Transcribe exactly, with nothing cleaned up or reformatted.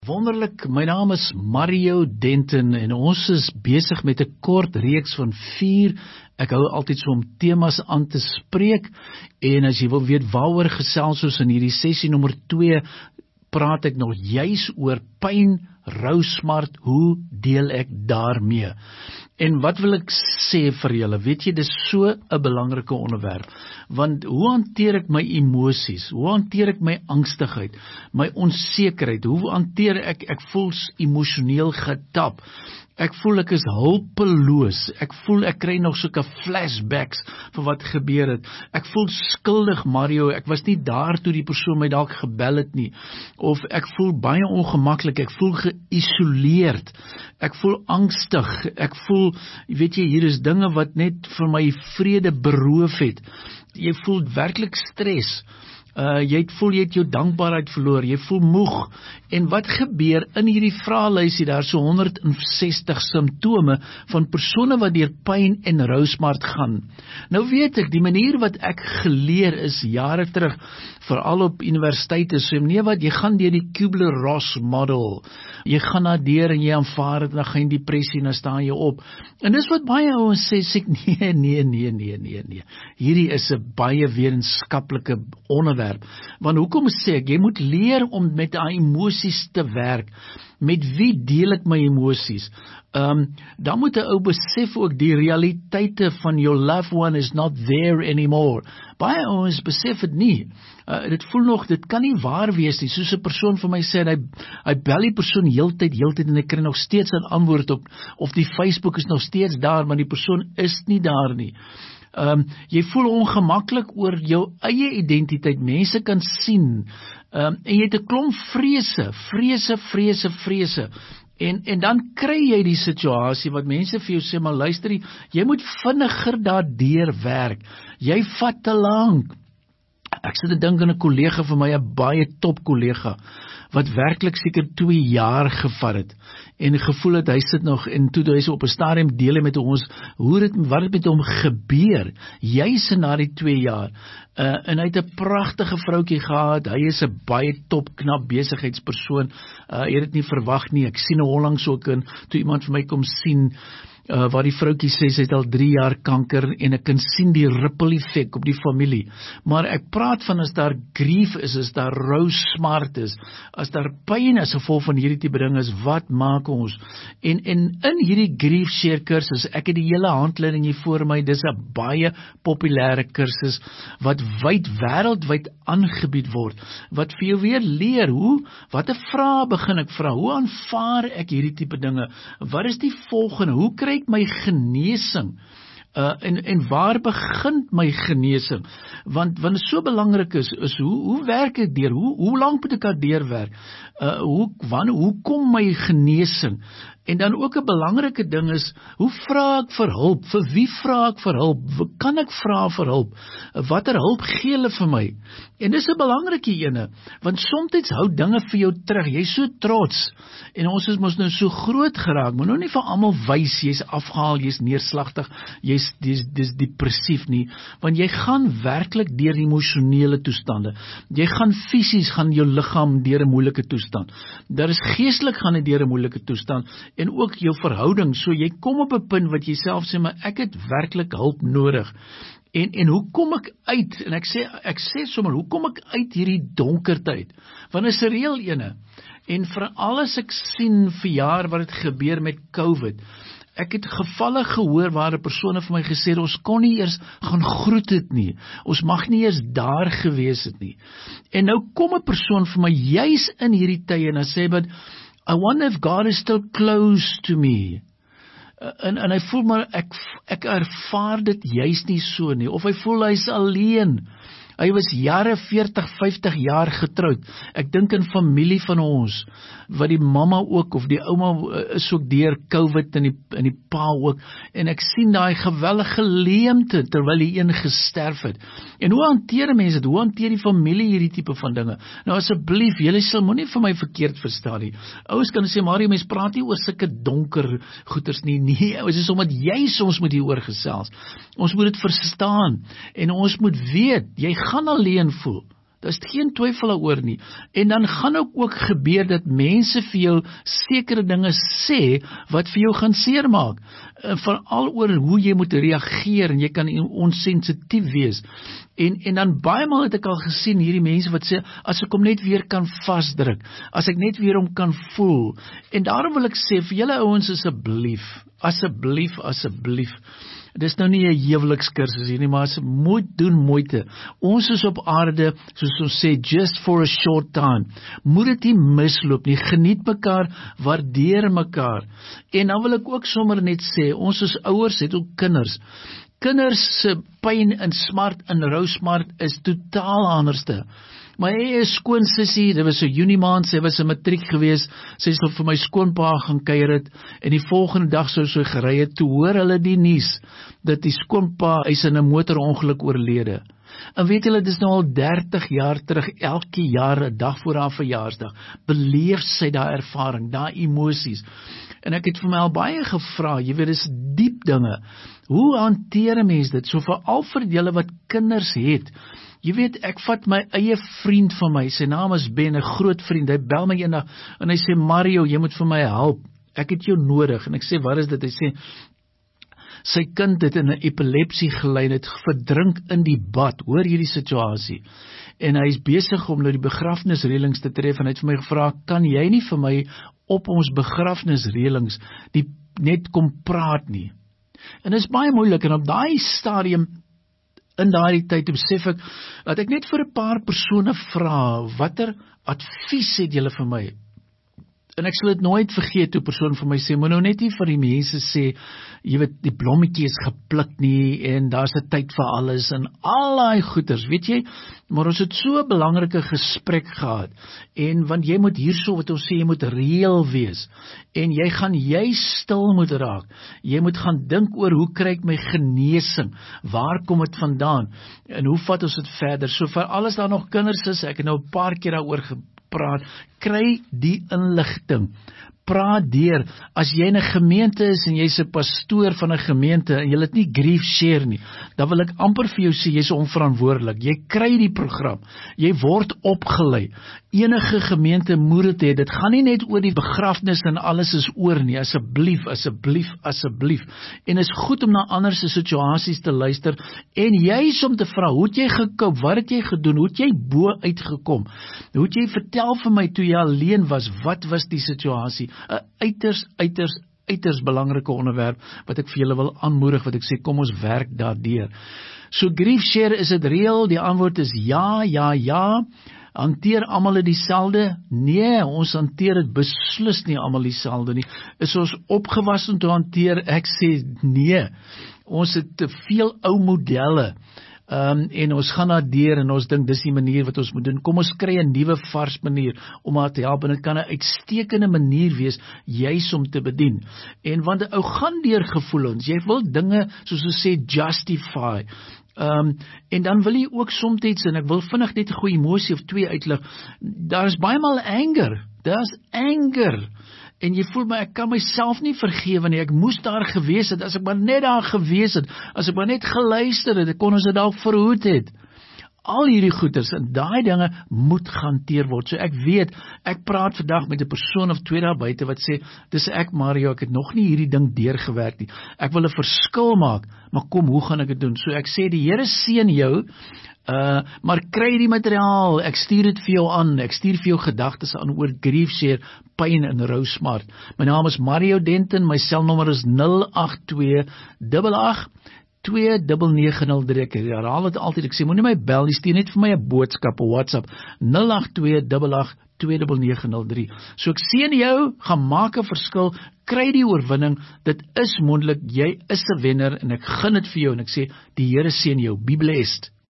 Wonderlik, my naam is Mario Denton en ons is besig met 'n kort reeks van vier. Ek hou altyd so om temas aan te spreek en as jy wil weet waaroor gesels ons in hierdie sessie nommer twee, praat ek nog juis oor pyn, rou, smart, hoe deel ek daarmee? En wat wil ek sê vir julle? Weet jy, dis so 'n belangrike onderwerp, want hoe hanteer ek my emosies? Hoe hanteer ek my angstigheid, my onsekerheid? Hoe hanteer ek, ek voel emosioneel getap? Ek voel ek is hulpeloos, ek voel ek kry nog sulke flashbacks vir wat gebeur het, ek voel skuldig Mario, ek was nie daar toe die persoon my dalk gebel het nie, of ek voel baie ongemaklik, ek voel geïsoleerd, ek voel angstig, ek voel, weet jy, hier is dinge wat net vir my vrede beroof het, jy voel werklik stres, Uh, jy het voel jy het jou dankbaarheid verloor, jy voel moeg, en wat gebeur in hierdie vraelysie, daar so honderd sestig simptome van persone wat deur pyn en rou smart gaan. Nou weet ek, die manier wat ek geleer is jare terug, veral op universiteite, so nee wat, jy gaan deur die Kubler-Ross model, jy gaan na deur en jy aanvaar het, dan gaan jy depressie en dan staan jy op, en dis wat baie ouens sê, sê ek, nee, nee, nee, nee, nee, nee, hierdie is 'n baie wetenskaplike onderwerp, want hoekom sê ek, jy moet leer om met daai emosies te werk, met wie deel ek my emosies, um, dan moet 'n ou besef ook die realiteite van your loved one is not there anymore, baie ouens besef het nie, uh, dit voel nog, dit kan nie waar wees nie, soos 'n persoon vir my sê, hy, hy bel die persoon heeltyd, heeltyd, en hy kry nog steeds 'n antwoord op, of die Facebook is nog steeds daar, maar die persoon is nie daar nie. Um, jy voel ongemaklik oor jou eie identiteit, mense kan sien, um, en jy het 'n klomp vrese, vrese, vrese, vrese, en, en dan kry jy die situasie, wat mense vir jou sê, maar luister, jy moet vinniger daardeur werk, jy vat te lank. Ek sit te dink aan 'n kollega van my, 'n baie top kollega, wat werklik seker twee jaar gevat het, en gevoel het, hy sit nog, en toe hy so op 'n stadium deel hy met ons, hoe dit, wat het met hom gebeur, juis na die twee jaar, uh, en hy het 'n pragtige vroukie gehad, hy is 'n baie top, knap besigheidspersoon, uh, hy het dit nie verwag nie, ek sien nou onlangs ook in, toe iemand vir my kom sien, Uh, waar die vroukie sê, sy het al drie jaar kanker, en ek kan sien die ripple effect op die familie, maar ek praat van as daar grief is, as daar rou smart is, as daar pyn is, gevolg van hierdie tipe ding is, wat maak ons, en, en in hierdie grief share kursus, ek het die hele handleiding hier voor my, dis 'n baie populêre kursus, wat wyd, wêreldwyd aangebied word, wat vir jou weer leer, hoe, wat 'n vrae begin ek vra, hoe aanvaar ek hierdie tipe dinge, wat is die volgende, hoe kry ek my genesing, uh, en, en waar begin my genesing, want, want het so belangrik is, is hoe, hoe werk ek deur, hoe, hoe lang moet ek deur werk, uh, hoe, wanneer, hoe kom my genesing, en dan ook 'n belangrike ding is, hoe vra ek vir hulp, vir wie vra ek vir hulp, kan ek vra vir hulp, watter hulp gee hulle vir my, en dis 'n belangrike ene, want soms hou dinge vir jou terug, jy is so trots, en ons is mos nou so groot geraak, maar nou nie vir almal wys, jy is afgehaal, jy is neerslagtig, jy is, dis, dis depressief nie, want jy gaan werklik deur emosionele toestande, jy gaan fisies, gaan jou liggaam deur 'n moeilike toestand, daar is geestelik gaan dit deur 'n moeilike toestand, en ook jou verhouding, so jy kom op 'n punt wat jy self sê, maar ek het werklik hulp nodig, en, en hoe kom ek uit, en ek sê, ek sê sommer, hoe kom ek uit hierdie donkerte, want is 'n reël ene, en vir alles ek sien vir jaar wat het gebeur met COVID, ek het gevalle gehoor waar 'n persoon vir my gesê het, ons kon nie eers gaan groet het nie, ons mag nie eers daar gewees het nie, en nou kom 'n persoon vir my, juis in hierdie tye, en dan sê, but I wonder if God is still close to me, uh, en, en hy voel maar, ek, ek ervaar dit juist nie so nie, of hy voel hy is alleen, hy was jare veertig, vyftig jaar getroud, ek dink in familie van ons, wat die mamma ook, of die ouma is ook deur COVID, en die, en die pa ook, en ek sien daai geweldige leemte, terwyl die een gesterf het, en hoe hanteer mense dit, hoe hanteer die familie hierdie tipe van dinge, nou asseblief, julle sal moenie vir my verkeerd verstaan nie, ouens kan sê, Mario, mens praat nie oor sulke donker goeters nie, nee, ouens, is omdat jy soms moet hier oor gesels, ons moet dit verstaan, en ons moet weet, jy gaan alleen voel, Daar is geen twyfel daaroor nie. En dan gaan ook ook gebeur dat mense vir jou sekere dinge sê wat vir jou gaan seermaak. Veral oor hoe jy moet reageer en jy kan onsensitief wees. En, en dan baie maal het ek al gesien hierdie mense wat sê, as ek hom net weer kan vasdruk, as ek net weer hom kan voel. En daarom wil ek sê, vir julle ouens asseblief, asseblief, asseblief, dis nou nie 'n huwelikskursus hier nie, maar as moet doen moeite. Ons is op aarde, soos ons sê, just for a short time. Moet dit nie misloop nie, geniet mekaar, waardeer mekaar. En dan wil ek ook sommer net sê, ons as ouers het ook kinders. Kinders se pyn en smart en rou smart is totaal anderste. My eie skoon sussie, dit was 'n Junie maand, sy was 'n matriek gewees, sy sou vir my skoonpa gaan kuier het, en die volgende dag sou sy gery het, toe hoor hulle die nuus, dat die skoonpa is in 'n motorongeluk oorlede. En weet julle, dit is nou al dertig jaar terug, elke jaar, 'n dag voor haar verjaarsdag, beleef sy daai ervaring, daai emosies. En ek het vir my al baie gevra, jy weet, dis diep dinge. Hoe hanteer 'n mens dit? So veral vir julle wat kinders het. Jy weet, ek vat my eie vriend van my, sy naam is Ben, 'n groot vriend, hy bel my eendag, en hy sê, Mario, jy moet vir my help, ek het jou nodig, en ek sê, wat is dit? Hy sê, sy kind het in 'n epilepsie gelei, het verdrink in die bad, hoor hierdie situasie, en hy is besig om nou die begrafnisreëlings te tref, en hy het vir my gevra, kan jy nie vir my op ons begrafnisreëlings die net kom praat nie? En dit is baie moeilik, en op daai stadium, in daardie tyd besef ek, dat ek net vir 'n paar persone vra, watter advies het julle vir my? En ek sal dit nooit vergeet, toe persoon vir my sê, moet nou net nie vir die mense sê, jy weet, die blommetjie is gepluk nie, en daar's 'n tyd vir alles, en al daai goeters, weet jy, maar ons het so 'n belangrike gesprek gehad, en want jy moet hierso, wat ons sê, jy moet reël wees, en jy gaan jy stil moet raak, jy moet gaan dink oor, hoe kry ek my genesing, waar kom dit vandaan, en hoe vat ons dit verder, so vir alles daar nog kinders is, ek het nou 'n paar keer daaroor gepraat, kry die inligting, praat deur, as jy in 'n gemeente is, en jy's 'n pastoor van 'n gemeente, en jy het nie grief share nie, dan wil ek amper vir jou sê, jy's onverantwoordelik, jy kry die program, jy word opgelei, enige gemeente moet dit hê, dit gaan nie net oor die begrafnis, en alles is oor nie, asseblief, asseblief, asseblief, en is goed om na ander se situasies te luister, en jy's om te vra, hoe het jy gekoop, wat het jy gedoen, hoe het jy bo uitgekom, hoe het jy vertel vir my, toe jy alleen was, wat was die situasie, 'n uiters, uiters, uiters belangrike onderwerp, wat ek vir julle wil aanmoedig, wat ek sê, kom ons werk daardeur. So grief share, is dit reël? Die antwoord is ja, ja, ja. Hanteer almal dit dieselfde? Nee, ons hanteer dit beslis nie almal dieselfde nie. Is ons opgewas om te hanteer? Ek sê nee. Ons het te veel ou modelle. Um, en ons gaan daar deur, en ons dink dis die manier wat ons moet doen, kom ons kry 'n nuwe vars manier, om haar te help, en dit kan 'n uitstekende manier wees, juis om te bedien, en want ou gaan deur gevoelens, jy wil dinge, soos ons sê, justify, um, en dan wil jy ook soms, en ek wil vinnig net 'n goeie emosie of twee uitlig, daar is baie maal anger, daar is anger, en jy voel my, ek kan myself nie vergewe nie, ek moes daar gewees het, as ek maar net daar gewees het, as ek maar net geluister het, ek kon ons dit dalk verhoed het. Al hierdie goeders, en daai dinge moet gehanteer word. So ek weet, ek praat vandag met 'n persoon of twee daar buite wat sê, dis ek Mario, ek het nog nie hierdie ding deurgewerk nie. Ek wil 'n verskil maak, maar kom, hoe gaan ek dit doen? So ek sê, die Here seën jou, uh, maar kry die materiaal, ek stuur dit vir jou aan, ek stuur vir jou gedagtes aan oor grief share, pyn en rou smart. My naam is Mario Denton, my selnommer is nul agt twee agt agt twee nege nege nul drie, ek herhaal het altyd, ek sê, moenie my bel, jy stuur net vir my 'n boodskap op WhatsApp, nul agt twee agt agt twee nege nege nul drie. So ek seën jou, gaan maak 'n verskil, kry die oorwinning, dit is moontlik, jy is 'n wenner, en ek gun dit vir jou, en ek sê, die Here seën jou, be blessed.